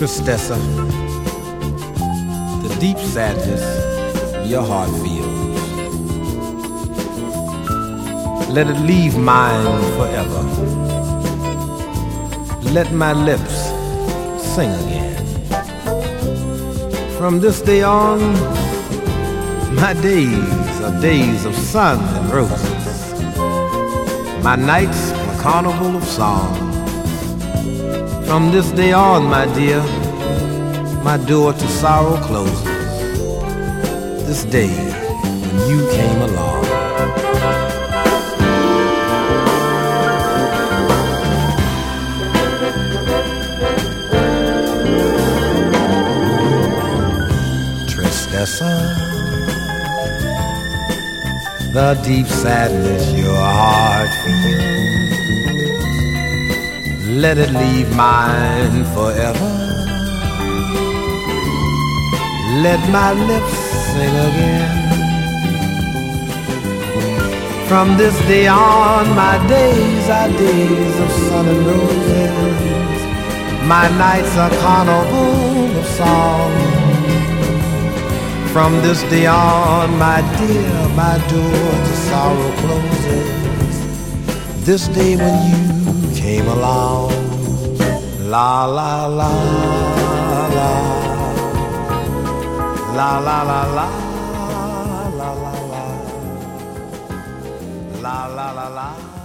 Tristessa, the deep sadness your heart feels, let it leave mine forever. Let my lips sing again. From this day on, my days are days of sun and roses. My nights a carnival of song. From this day on, my dear, my door to sorrow closes. This day when you came along. Tristessa, the deep sadness your heart feels, let it leave mine forever. Let my lips sing again. From this day on, my days are days of sun and roses. My nights are carnival of song. From this day on, my dear, my door to sorrow closes. This day when you came along. La la la la. La la la la. La la la la. La la la la.